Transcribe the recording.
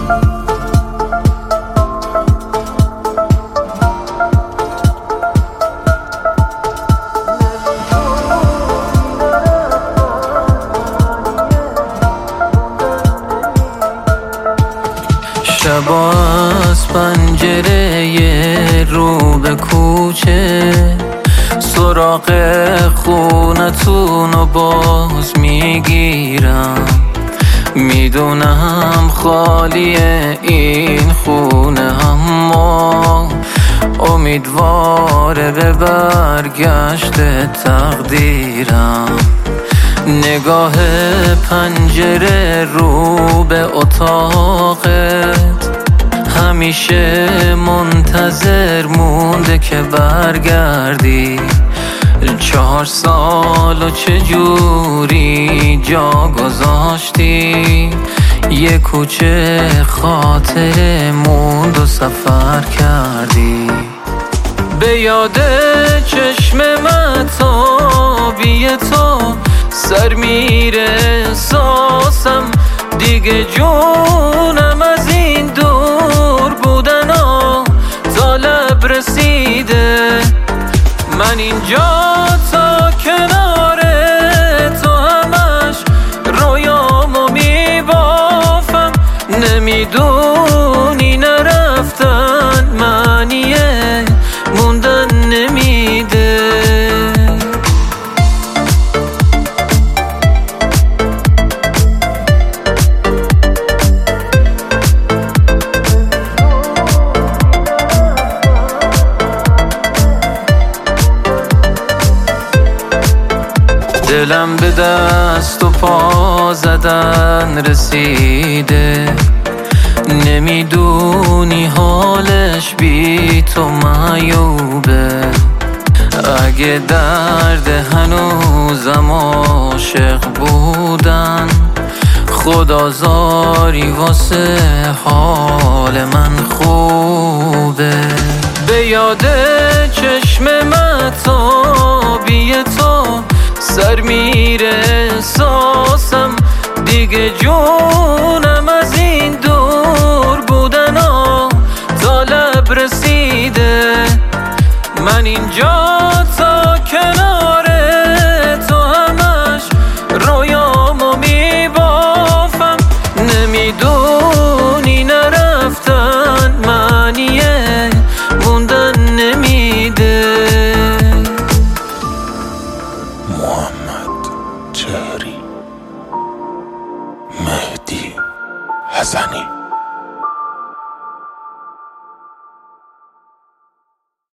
شبا از پنجره رو به کوچه سراغ خونتون رو باز میگیرم. میدونم خالیه این خونه، اما امیدواره به برگشت تقدیرم. نگاه پنجره رو به اتاقت همیشه منتظر مونده که برگردی. 4 سال و چجوری جا گذاشتی، یه کوچه خاطره موند و سفر کردی. به یاد چشم مهتابی تو سر میره احساسم، دیگه جونم از این دور بودن تا لب رسیده. من اینجا تا کنار تو همش رویامو میبافم. نمیدونی نرفتن معنیه موندن نمیده. دلم به دست و پا زدن رسیده، نمیدونی حالش بی تو معیوبه. اگه درد هنوزم عاشق بودن، خدازاری واسه حال من خوبه. به یاد چشم مهتابی تو سر میره احساسم، دیگه جونم از این دور بودن تا لب رسیده. من اینجا تا کنار تو همش رویامو میبافم. نمیدونی نرفتن معنیه موندن نمیده. محمد چهری، مهدی حسنی.